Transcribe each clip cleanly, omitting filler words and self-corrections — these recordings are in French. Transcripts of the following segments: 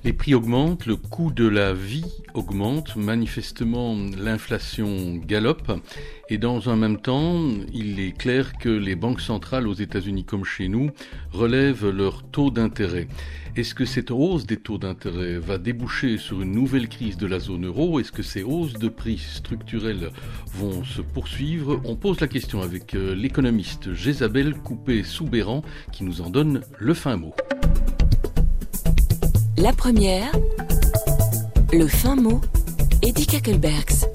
Les prix augmentent, le coût de la vie augmente, manifestement l'inflation galope et dans un même temps, il est clair que les banques centrales aux États-Unis comme chez nous relèvent leur taux d'intérêt. Est-ce que cette hausse des taux d'intérêt va déboucher sur une nouvelle crise de la zone euro? Est-ce que ces hausses de prix structurelles vont se poursuivre? On pose la question avec l'économiste Jésabel Coupé-Soubeyran qui nous en donne le fin mot. La première, le fin mot, Eddy Kakelbergs.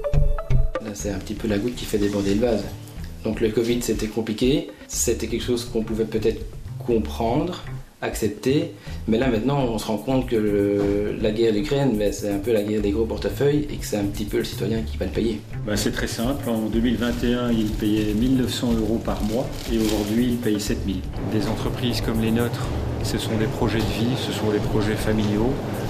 Là, c'est un petit peu la goutte qui fait déborder le vase. Donc le Covid, c'était compliqué, c'était quelque chose qu'on pouvait peut-être comprendre, accepter, mais là maintenant on se rend compte que la guerre d'Ukraine, c'est un peu la guerre des gros portefeuilles et que c'est un petit peu le citoyen qui va le payer. C'est très simple, en 2021 il payait 1 900 € par mois et aujourd'hui il paye 7 000. Des entreprises comme les nôtres, ce sont des projets de vie, ce sont des projets familiaux.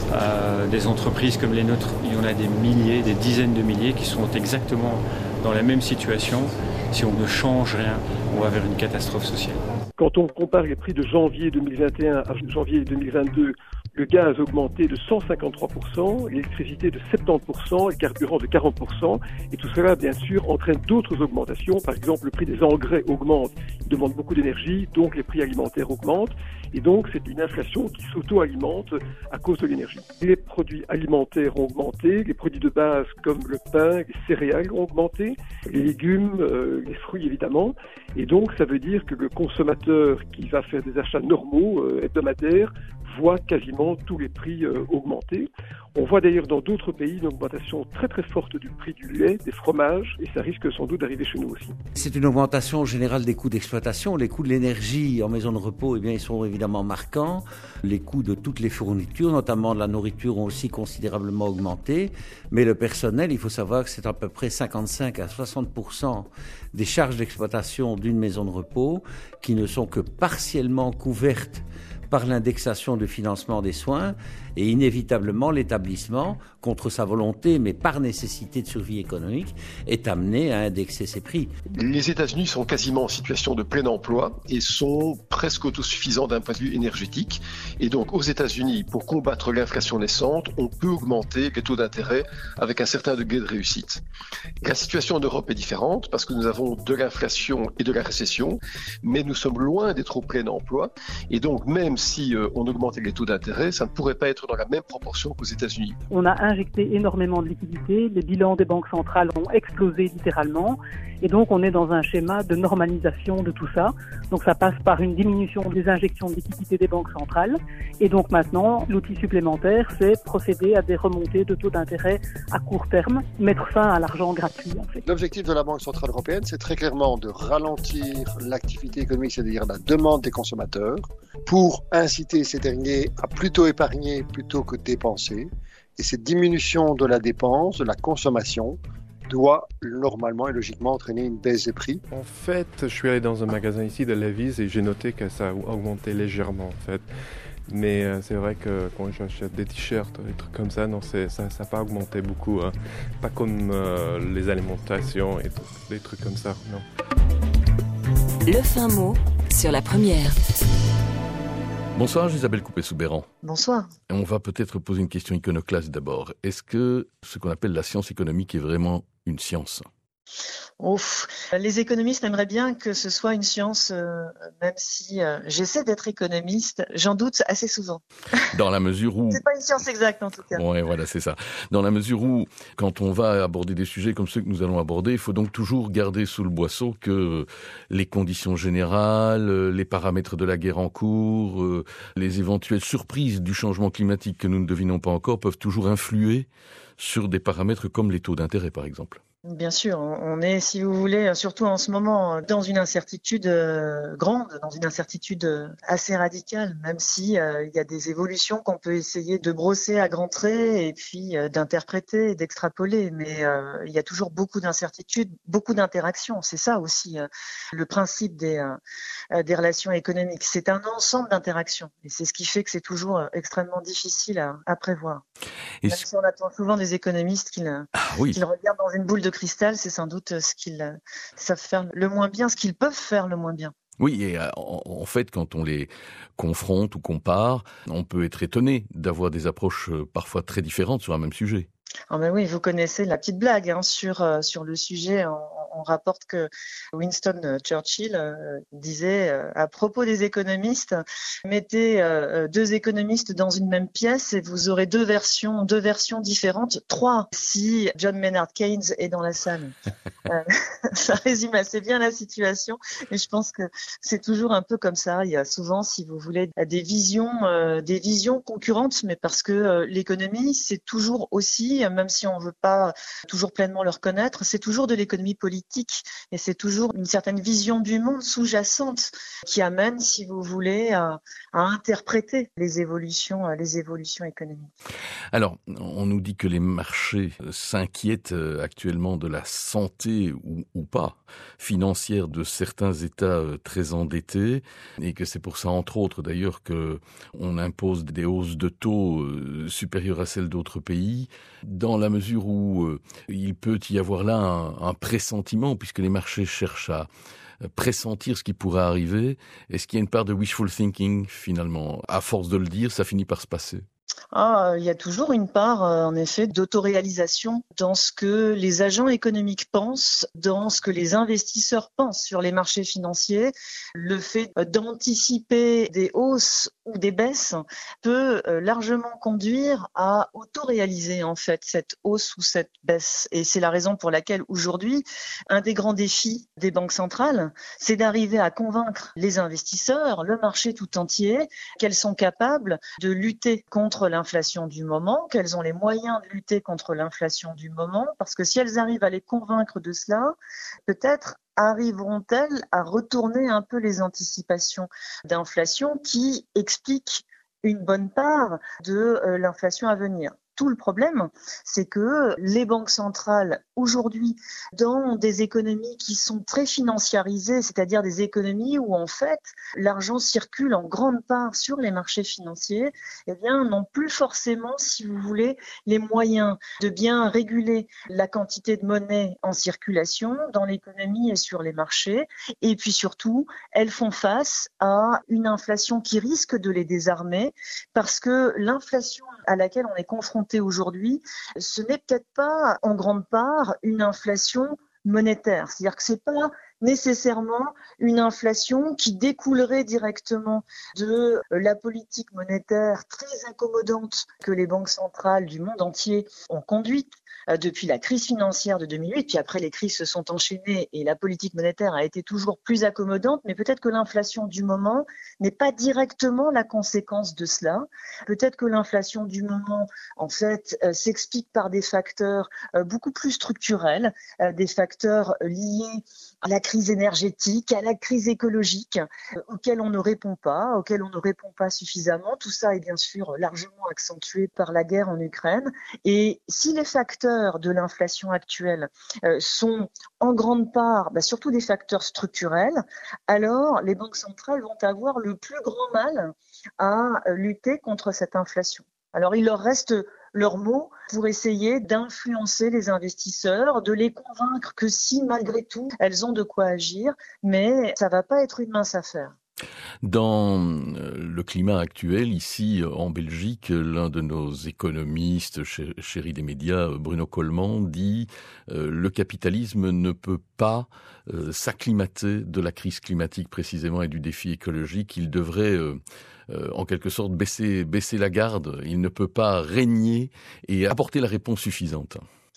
Des entreprises comme les nôtres, il y en a des milliers, des dizaines de milliers qui sont exactement dans la même situation. Si on ne change rien, on va vers une catastrophe sociale. Quand on compare les prix de janvier 2021 à janvier 2022, le gaz a augmenté de 153%, l'électricité de 70%, le carburant de 40%. Et tout cela, bien sûr, entraîne d'autres augmentations. Par exemple, le prix des engrais augmente. Il demande beaucoup d'énergie, donc les prix alimentaires augmentent. Et donc, c'est une inflation qui s'auto-alimente à cause de l'énergie. Les produits alimentaires ont augmenté, les produits de base comme le pain, les céréales ont augmenté, les légumes, les fruits évidemment. Et donc, ça veut dire que le consommateur qui va faire des achats normaux, hebdomadaires, voit quasiment tous les prix augmenter. On voit d'ailleurs dans d'autres pays une augmentation très très forte du prix du lait, des fromages, et ça risque sans doute d'arriver chez nous aussi. C'est une augmentation générale des coûts d'exploitation. Les coûts de l'énergie en maison de repos, ils sont évidemment marquants. Les coûts de toutes les fournitures, notamment de la nourriture, ont aussi considérablement augmenté. Mais le personnel, il faut savoir que c'est à peu près 55 à 60% des charges d'exploitation d'une maison de repos qui ne sont que partiellement couvertes par l'indexation du financement des soins et inévitablement l'établissement, contre sa volonté mais par nécessité de survie économique, est amené à indexer ses prix. Les États-Unis sont quasiment en situation de plein emploi et sont presque autosuffisants d'un point de vue énergétique. Et donc aux États-Unis, pour combattre l'inflation naissante, on peut augmenter les taux d'intérêt avec un certain degré de réussite. La situation en Europe est différente parce que nous avons de l'inflation et de la récession, mais nous sommes loin d'être au plein emploi. Et donc même si on augmentait les taux d'intérêt, ça ne pourrait pas être dans la même proportion qu'aux États-Unis. On a injecté énormément de liquidités, les bilans des banques centrales ont explosé littéralement, et donc on est dans un schéma de normalisation de tout ça. Donc ça passe par une diminution des injections de liquidités des banques centrales, et donc maintenant l'outil supplémentaire, c'est procéder à des remontées de taux d'intérêt à court terme, mettre fin à l'argent gratuit en fait. L'objectif de la Banque centrale européenne, c'est très clairement de ralentir l'activité économique, c'est-à-dire la demande des consommateurs, pour inciter ces derniers à plutôt épargner plutôt que dépenser. Et cette diminution de la dépense, de la consommation, doit normalement et logiquement entraîner une baisse des prix. En fait, je suis allé dans un magasin ici de Levi's et j'ai noté que ça a augmenté légèrement en fait. Mais c'est vrai que quand j'achète des t-shirts, des trucs comme ça, non, ça n'a pas augmenté beaucoup. Hein. Pas comme les alimentations et des trucs comme ça, non. Le fin mot sur la première. Bonsoir Jésabel Coupé-Soubeyran. Bonsoir. On va peut-être poser une question iconoclaste d'abord. Est-ce que ce qu'on appelle la science économique est vraiment une science ? Ouf. Les économistes aimeraient bien que ce soit une science, même si j'essaie d'être économiste, j'en doute assez souvent. Dans la mesure où... C'est pas une science exacte en tout cas. Oui, voilà, c'est ça. Dans la mesure où, quand on va aborder des sujets comme ceux que nous allons aborder, il faut donc toujours garder sous le boisseau que les conditions générales, les paramètres de la guerre en cours, les éventuelles surprises du changement climatique que nous ne devinons pas encore peuvent toujours influer sur des paramètres comme les taux d'intérêt, par exemple. Bien sûr, on est, si vous voulez, surtout en ce moment, dans une incertitude grande, dans une incertitude assez radicale, même si il y a des évolutions qu'on peut essayer de brosser à grands traits et puis d'interpréter, d'extrapoler. Mais il y a toujours beaucoup d'incertitudes, beaucoup d'interactions. C'est ça aussi le principe des relations économiques. C'est un ensemble d'interactions et c'est ce qui fait que c'est toujours extrêmement difficile à prévoir. Même si on attend souvent des économistes qu'ils regardent dans une boule de cristal, c'est sans doute ce qu'ils savent faire le moins bien, ce qu'ils peuvent faire le moins bien. Oui, et en fait, quand on les confronte ou compare, on peut être étonné d'avoir des approches parfois très différentes sur un même sujet. Ah ben oui, vous connaissez la petite blague sur le sujet. On rapporte que Winston Churchill disait à propos des économistes, mettez deux économistes dans une même pièce et vous aurez deux versions différentes, 3 si John Maynard Keynes est dans la salle. Ça résume assez bien la situation et je pense que c'est toujours un peu comme ça. Il y a souvent, si vous voulez, des visions concurrentes, mais parce que l'économie, c'est toujours aussi, même si on ne veut pas toujours pleinement le reconnaître, c'est toujours de l'économie politique et c'est toujours une certaine vision du monde sous-jacente qui amène, si vous voulez, à interpréter les évolutions économiques. Alors, on nous dit que les marchés s'inquiètent actuellement de la santé ou pas financière de certains États très endettés et que c'est pour ça, entre autres d'ailleurs, qu'on impose des hausses de taux supérieures à celles d'autres pays, dans la mesure où il peut y avoir là un pressentiment, puisque les marchés cherchent à pressentir ce qui pourrait arriver. Est-ce qu'il y a une part de wishful thinking finalement? À force de le dire, ça finit par se passer. Il y a toujours une part, en effet, d'autoréalisation dans ce que les agents économiques pensent, dans ce que les investisseurs pensent sur les marchés financiers. Le fait d'anticiper des hausses ou des baisses peut largement conduire à autoréaliser en fait cette hausse ou cette baisse. Et c'est la raison pour laquelle aujourd'hui, un des grands défis des banques centrales, c'est d'arriver à convaincre les investisseurs, le marché tout entier, qu'elles sont capables de lutter contre l'inflation du moment, qu'elles ont les moyens de lutter contre l'inflation du moment, parce que si elles arrivent à les convaincre de cela, peut-être arriveront-elles à retourner un peu les anticipations d'inflation qui expliquent une bonne part de l'inflation à venir. Tout le problème, c'est que les banques centrales, aujourd'hui, dans des économies qui sont très financiarisées, c'est-à-dire des économies où, en fait, l'argent circule en grande part sur les marchés financiers, eh bien, n'ont plus forcément, si vous voulez, les moyens de bien réguler la quantité de monnaie en circulation dans l'économie et sur les marchés. Et puis surtout, elles font face à une inflation qui risque de les désarmer parce que l'inflation à laquelle on est confronté aujourd'hui, ce n'est peut-être pas en grande part une inflation monétaire. C'est-à-dire que c'est pas nécessairement une inflation qui découlerait directement de la politique monétaire très accommodante que les banques centrales du monde entier ont conduite depuis la crise financière de 2008, puis après les crises se sont enchaînées et la politique monétaire a été toujours plus accommodante, mais peut-être que l'inflation du moment n'est pas directement la conséquence de cela. Peut-être que l'inflation du moment, en fait, s'explique par des facteurs beaucoup plus structurels, des facteurs liés à la crise énergétique, à la crise écologique, auxquels on ne répond pas suffisamment. Tout ça est bien sûr largement accentué par la guerre en Ukraine. Et si les facteurs de l'inflation actuelle sont en grande part, surtout des facteurs structurels, alors les banques centrales vont avoir le plus grand mal à lutter contre cette inflation. Alors il leur reste leurs mots pour essayer d'influencer les investisseurs, de les convaincre que si malgré tout elles ont de quoi agir, mais ça va pas être une mince affaire. Dans le climat actuel, ici en Belgique, l'un de nos économistes chéris des médias, Bruno Coleman, dit le capitalisme ne peut pas s'acclimater de la crise climatique précisément et du défi écologique. Il devrait en quelque sorte baisser la garde. Il ne peut pas régner et apporter la réponse suffisante.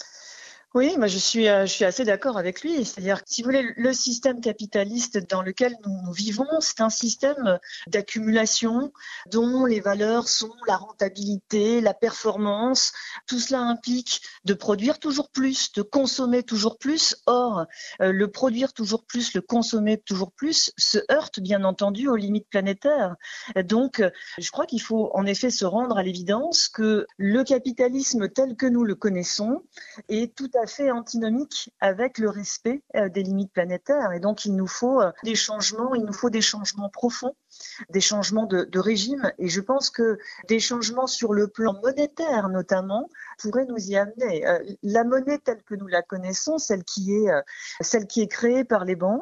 Oui, je suis assez d'accord avec lui. C'est-à-dire, si vous voulez, le système capitaliste dans lequel nous vivons, c'est un système d'accumulation dont les valeurs sont la rentabilité, la performance. Tout cela implique de produire toujours plus, de consommer toujours plus. Or, le produire toujours plus, le consommer toujours plus se heurte bien entendu aux limites planétaires. Donc, je crois qu'il faut en effet se rendre à l'évidence que le capitalisme tel que nous le connaissons est tout à fait antinomique avec le respect des limites planétaires. Et donc, il nous faut des changements profonds, des changements de régime. Et je pense que des changements sur le plan monétaire, notamment, pourraient nous y amener. La monnaie telle que nous la connaissons, celle qui est créée par les banques,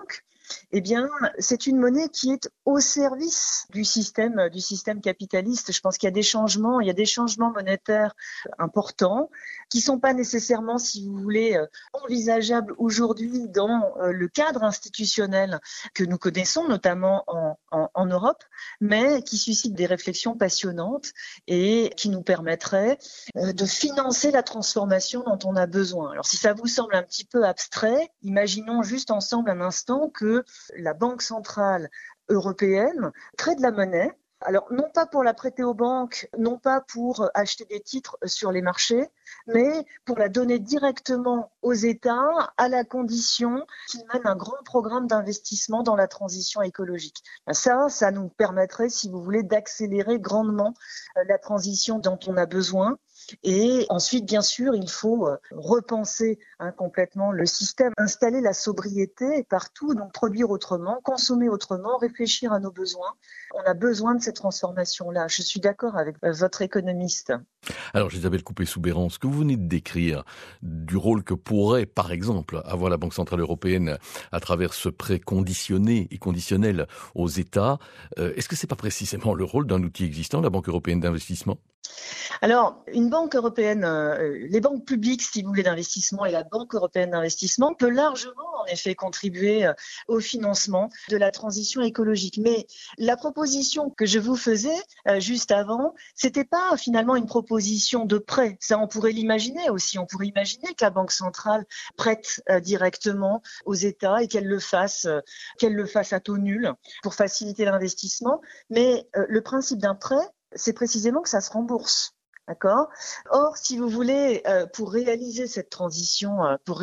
eh bien, c'est une monnaie qui est au service du système capitaliste. Je pense qu'il y a des changements monétaires importants qui sont pas nécessairement, si vous voulez, envisageables aujourd'hui dans le cadre institutionnel que nous connaissons, notamment en Europe, mais qui suscitent des réflexions passionnantes et qui nous permettraient de financer la transformation dont on a besoin. Alors, si ça vous semble un petit peu abstrait, imaginons juste ensemble un instant que la Banque centrale européenne crée de la monnaie. Alors, non pas pour la prêter aux banques, non pas pour acheter des titres sur les marchés, mais pour la donner directement aux États à la condition qu'ils mènent un grand programme d'investissement dans la transition écologique. Ça nous permettrait, si vous voulez, d'accélérer grandement la transition dont on a besoin. Et ensuite, bien sûr, il faut repenser complètement le système, installer la sobriété partout, donc produire autrement, consommer autrement, réfléchir à nos besoins. On a besoin de cette transformation-là. Je suis d'accord avec votre économiste. Alors, Isabelle Coupet-Soubeyran, ce que vous venez de décrire du rôle que pourrait, par exemple, avoir la Banque centrale européenne à travers ce prêt conditionné et conditionnel aux États, est-ce que c'est pas précisément le rôle d'un outil existant, la Banque européenne d'investissement ? Alors, une banque européenne, les banques publiques, si vous voulez, d'investissement et la Banque européenne d'investissement peut largement, en effet, contribuer au financement de la transition écologique. Mais la proposition que je vous faisais juste avant, c'était pas finalement une proposition de prêt. Ça, on pourrait l'imaginer aussi. On pourrait imaginer que la Banque centrale prête directement aux États et qu'elle le fasse à taux nul pour faciliter l'investissement. Mais le principe d'un prêt, c'est précisément que ça se rembourse. D'accord ? Or, si vous voulez, pour réaliser cette transition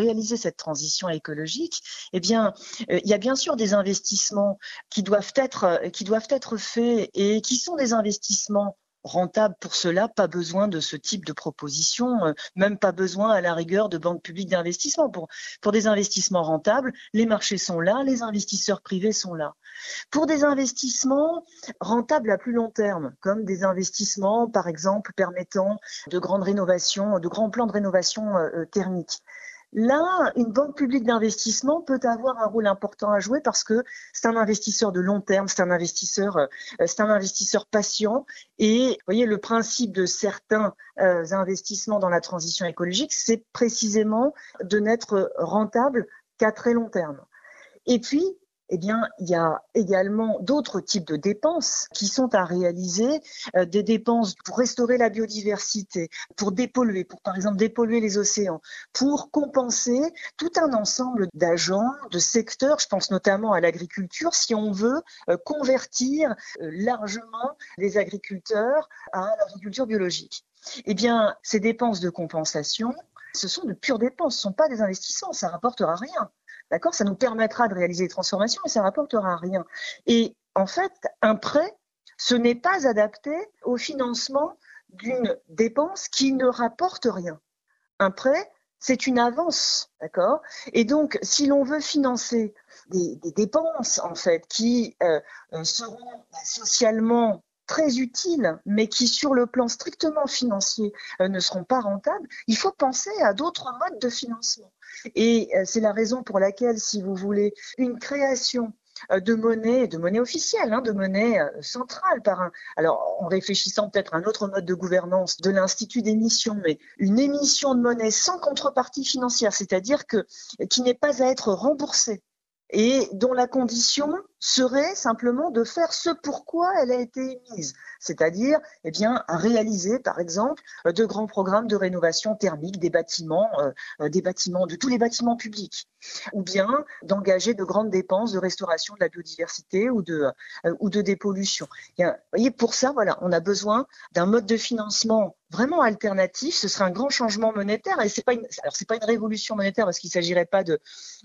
écologique, eh bien, il y a bien sûr des investissements qui doivent être faits et qui sont des investissements rentable pour cela, pas besoin de ce type de proposition, même pas besoin à la rigueur de banques publiques d'investissement. Pour des investissements rentables, les marchés sont là, les investisseurs privés sont là. Pour des investissements rentables à plus long terme, comme des investissements par exemple permettant de grands plans de rénovation thermique, là, une banque publique d'investissement peut avoir un rôle important à jouer parce que c'est un investisseur de long terme, c'est un investisseur patient. Et vous voyez, le principe de certains investissements dans la transition écologique, c'est précisément de n'être rentable qu'à très long terme. Et puis, eh bien, il y a également d'autres types de dépenses qui sont à réaliser, des dépenses pour restaurer la biodiversité, pour dépolluer, pour par exemple dépolluer les océans, pour compenser tout un ensemble d'agents, de secteurs, je pense notamment à l'agriculture, si on veut convertir largement les agriculteurs à l'agriculture biologique. Eh bien, ces dépenses de compensation, ce sont de pures dépenses, ce ne sont pas des investissements, ça ne rapportera rien. D'accord ? Ça nous permettra de réaliser des transformations, mais ça ne rapportera rien. Et en fait, un prêt, ce n'est pas adapté au financement d'une dépense qui ne rapporte rien. Un prêt, c'est une avance, d'accord ? Et donc, si l'on veut financer des dépenses, en fait, qui seront socialement très utiles, mais qui, sur le plan strictement financier, ne seront pas rentables, il faut penser à d'autres modes de financement. Et c'est la raison pour laquelle, si vous voulez, une création de monnaie officielle, de monnaie centrale, alors en réfléchissant peut-être à un autre mode de gouvernance de l'institut d'émission, mais une émission de monnaie sans contrepartie financière, c'est-à-dire qui n'est pas à être remboursée et dont la condition serait simplement de faire ce pourquoi elle a été émise, c'est-à-dire à réaliser par exemple de grands programmes de rénovation thermique des bâtiments, de tous les bâtiments publics, ou bien d'engager de grandes dépenses de restauration de la biodiversité ou de dépollution. Vous voyez, pour ça, on a besoin d'un mode de financement vraiment alternatif. Ce serait un grand changement monétaire, et c'est pas une révolution monétaire parce qu'il ne s'agirait pas de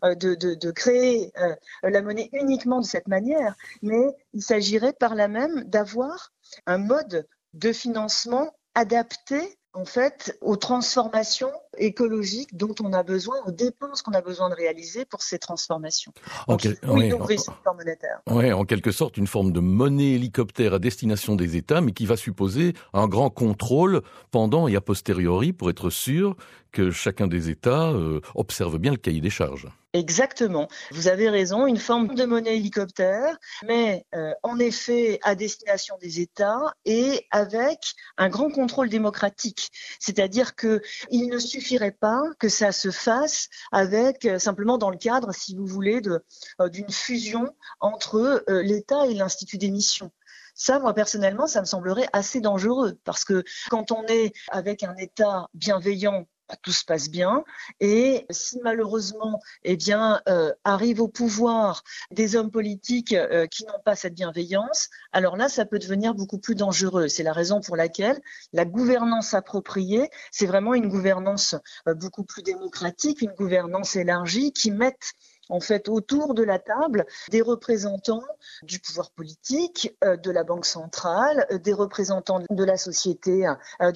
créer la monnaie uniquement de cette manière, mais il s'agirait par là même d'avoir un mode de financement adapté en fait aux transformations écologiques dont on a besoin, aux dépenses qu'on a besoin de réaliser pour ces transformations. Donc, monétaire. Oui, en quelque sorte, une forme de monnaie hélicoptère à destination des États, mais qui va supposer un grand contrôle pendant et a posteriori pour être sûr que chacun des États observe bien le cahier des charges. Exactement. Vous avez raison, une forme de monnaie hélicoptère, mais en effet à destination des États et avec un grand contrôle démocratique. C'est-à-dire que il ne suffirait pas que ça se fasse avec simplement dans le cadre, si vous voulez, d'une fusion entre l'État et l'Institut d'émission. Ça, moi, personnellement, ça me semblerait assez dangereux parce que quand on est avec un État bienveillant, tout se passe bien. Et si malheureusement, arrivent au pouvoir des hommes politiques qui n'ont pas cette bienveillance, alors là, ça peut devenir beaucoup plus dangereux. C'est la raison pour laquelle la gouvernance appropriée, c'est vraiment une gouvernance beaucoup plus démocratique, une gouvernance élargie qui mette en fait autour de la table des représentants du pouvoir politique, de la Banque centrale, des représentants de la société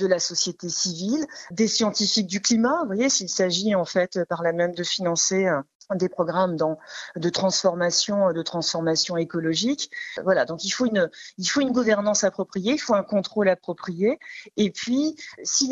civile, des scientifiques du climat. Vous voyez, s'il s'agit en fait par là même de financer des programmes de transformation écologique. Voilà, donc il faut une gouvernance appropriée, il faut un contrôle approprié. Et puis, si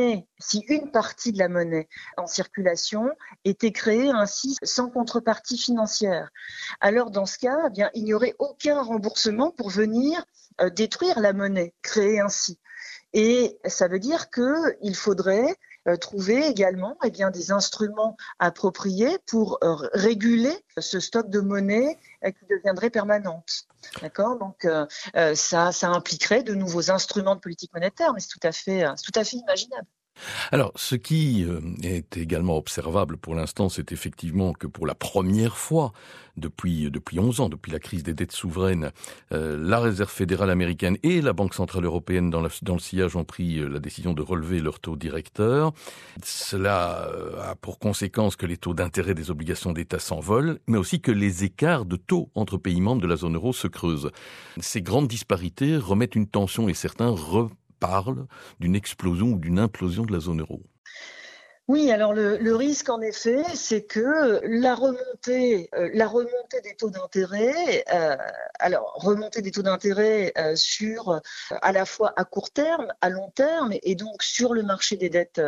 une partie de la monnaie en circulation était créée ainsi sans contrepartie financière, alors dans ce cas, il n'y aurait aucun remboursement pour venir détruire la monnaie créée ainsi. Et ça veut dire qu'il faudrait trouver également des instruments appropriés pour réguler ce stock de monnaie qui deviendrait permanente. D'accord ? Donc ça impliquerait de nouveaux instruments de politique monétaire, mais c'est tout à fait imaginable. Alors, ce qui est également observable pour l'instant, c'est effectivement que pour la première fois depuis 11 ans, depuis la crise des dettes souveraines, la Réserve fédérale américaine et la Banque centrale européenne dans le sillage ont pris la décision de relever leur taux directeur. Cela a pour conséquence que les taux d'intérêt des obligations d'État s'envolent, mais aussi que les écarts de taux entre pays membres de la zone euro se creusent. Ces grandes disparités remettent une tension et certains parle d'une explosion ou d'une implosion de la zone euro. Oui, alors le risque en effet, c'est que la remontée des taux d'intérêt, sur à la fois à court terme, à long terme, et donc sur le marché des dettes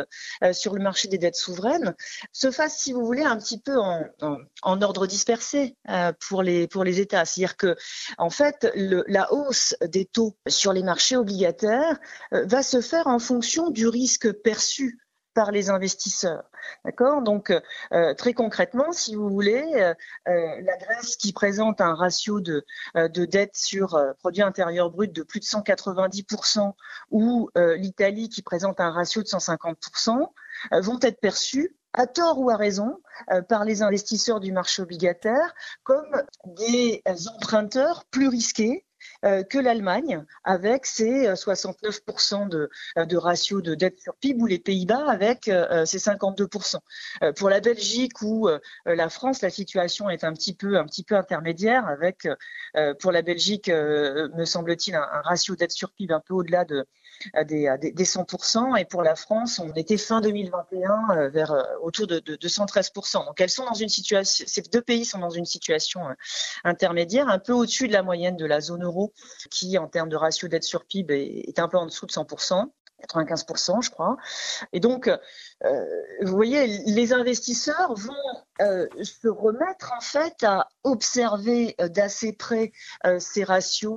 souveraines, se fasse, si vous voulez, un petit peu en ordre dispersé pour les États. C'est-à-dire que en fait, la hausse des taux sur les marchés obligataires va se faire en fonction du risque perçu par les investisseurs. D'accord ? Donc, très concrètement, si vous voulez, la Grèce qui présente un ratio de dette sur produit intérieur brut de plus de 190% ou l'Italie qui présente un ratio de 150% vont être perçus à tort ou à raison, par les investisseurs du marché obligataire comme des emprunteurs plus risqués que l'Allemagne, avec ses 69% de ratio de dette sur PIB, ou les Pays-Bas avec ses 52%. Pour la Belgique ou la France, la situation est un petit peu intermédiaire, avec pour la Belgique, me semble-t-il, un ratio dette sur PIB un peu au-delà des 100%, et pour la France, on était fin 2021 vers autour de 113%. Donc elles sont dans une situation, ces deux pays sont dans une situation intermédiaire, un peu au-dessus de la moyenne de la zone euro, qui en termes de ratio dette sur PIB est un peu en dessous de 100%. 95%, je crois. Et donc, vous voyez, les investisseurs vont se remettre en fait à observer d'assez près ces ratios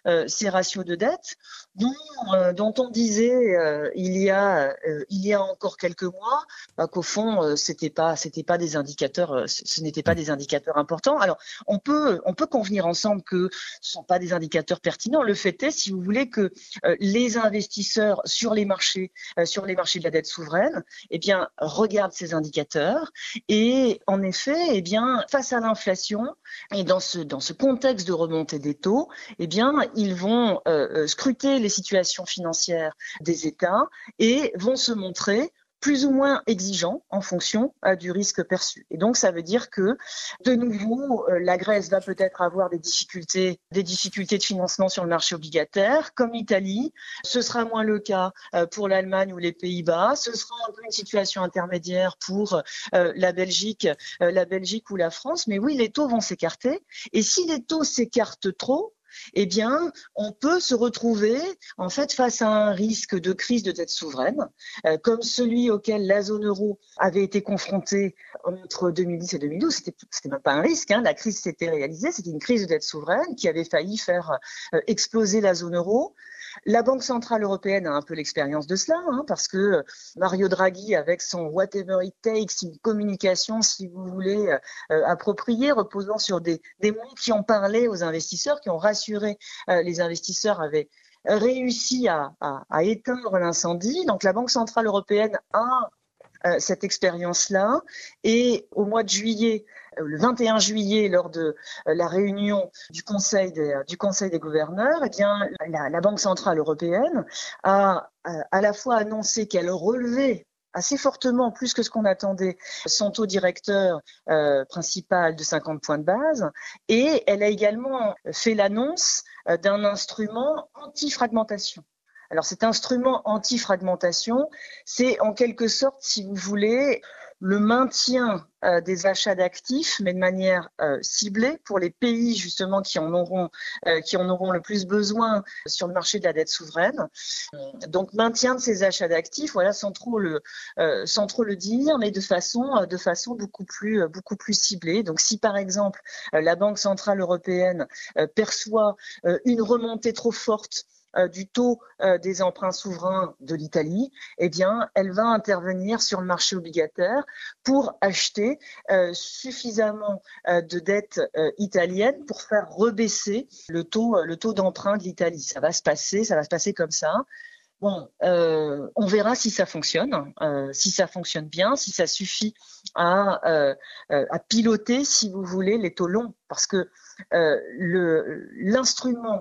de dette dont on disait il y a encore quelques mois qu'au fond c'était pas des indicateurs, ce n'étaient pas des indicateurs importants. Alors on peut convenir ensemble que ce sont pas des indicateurs pertinents. Le fait est, si vous voulez, que les investisseurs sur les marchés de la dette souveraine, regardent ces indicateurs, et en effet, face à l'inflation et dans ce contexte de remontée des taux, ils vont scruter les situations financières des États et vont se montrer plus ou moins exigeants en fonction du risque perçu. Et donc, ça veut dire que, de nouveau, la Grèce va peut-être avoir des difficultés de financement sur le marché obligataire, comme l'Italie. Ce sera moins le cas pour l'Allemagne ou les Pays-Bas. Ce sera un peu une situation intermédiaire pour la Belgique ou la France. Mais oui, les taux vont s'écarter. Et si les taux s'écartent trop, eh bien, on peut se retrouver en fait face à un risque de crise de dette souveraine, comme celui auquel la zone euro avait été confrontée entre 2010 et 2012. C'était même pas un risque, la crise s'était réalisée, c'était une crise de dette souveraine qui avait failli faire exploser la zone euro. La Banque centrale européenne a un peu l'expérience de cela, parce que Mario Draghi, avec son whatever it takes, une communication, si vous voulez, appropriée, reposant sur des mots qui ont parlé aux investisseurs, qui ont rassuré les investisseurs, avait réussi à éteindre l'incendie. Donc la Banque centrale européenne a cette expérience-là, et au mois de juillet, le 21 juillet, lors de la réunion du Conseil des gouverneurs, eh bien, la Banque centrale européenne a à la fois annoncé qu'elle relevait assez fortement, plus que ce qu'on attendait, son taux directeur principal de 50 points de base, et elle a également fait l'annonce d'un instrument anti-fragmentation. Alors cet instrument anti-fragmentation, c'est en quelque sorte, si vous voulez, le maintien des achats d'actifs, mais de manière ciblée pour les pays justement qui en auront le plus besoin sur le marché de la dette souveraine. Donc maintien de ces achats d'actifs, voilà, sans trop le dire, mais de façon beaucoup plus ciblée. Donc si par exemple la Banque centrale européenne perçoit une remontée trop forte du taux des emprunts souverains de l'Italie, eh bien, elle va intervenir sur le marché obligataire pour acheter suffisamment de dettes italiennes pour faire rebaisser le taux d'emprunt de l'Italie. Ça va se passer comme ça. Bon, on verra si ça fonctionne bien, si ça suffit à piloter, si vous voulez, les taux longs, parce que l'instrument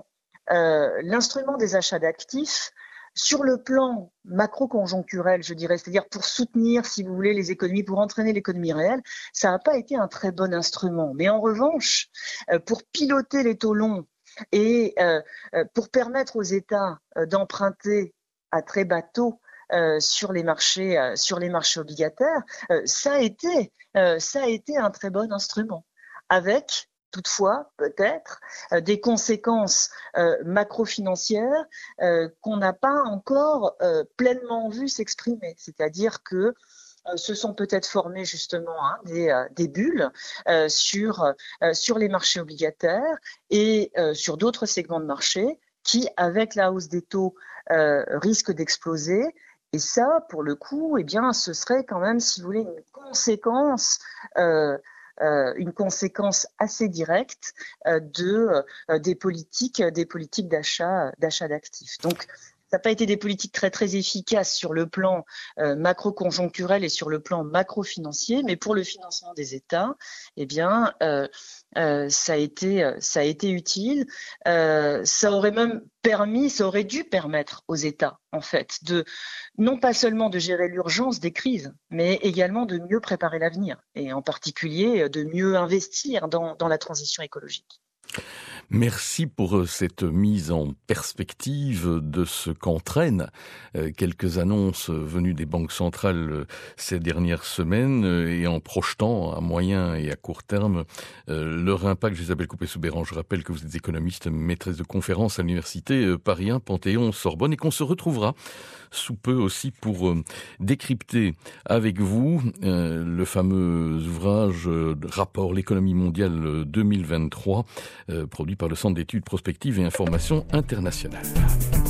des achats d'actifs, sur le plan macro-conjoncturel, je dirais, c'est-à-dire pour soutenir, si vous voulez, les économies, pour entraîner l'économie réelle, ça n'a pas été un très bon instrument. Mais en revanche, pour piloter les taux longs et pour permettre aux États d'emprunter à très bas taux sur les marchés obligataires, ça a été un très bon instrument, avec toutefois, peut-être, des conséquences macro-financières qu'on n'a pas encore pleinement vu s'exprimer. C'est-à-dire que se sont peut-être formées justement des bulles sur les marchés obligataires et sur d'autres segments de marché qui, avec la hausse des taux, risquent d'exploser. Et ça, pour le coup, eh bien, ce serait quand même, si vous voulez, une conséquence assez directe des politiques d'achat d'actifs. Donc, ça n'a pas été des politiques très très efficaces sur le plan macro-conjoncturel et sur le plan macro-financier, mais pour le financement des États, eh bien, ça a été utile. Ça aurait dû permettre aux États, en fait, non pas seulement de gérer l'urgence des crises, mais également de mieux préparer l'avenir, et en particulier de mieux investir dans la transition écologique. Merci pour cette mise en perspective de ce qu'entraînent quelques annonces venues des banques centrales ces dernières semaines et en projetant à moyen et à court terme leur impact. Isabelle Coupet-Soubeyran, je rappelle que vous êtes économiste, maîtresse de conférences à l'université Paris 1 Panthéon-Sorbonne et qu'on se retrouvera sous peu aussi pour décrypter avec vous le fameux ouvrage rapport l'économie mondiale 2023 produit par le Centre d'études prospectives et information internationale.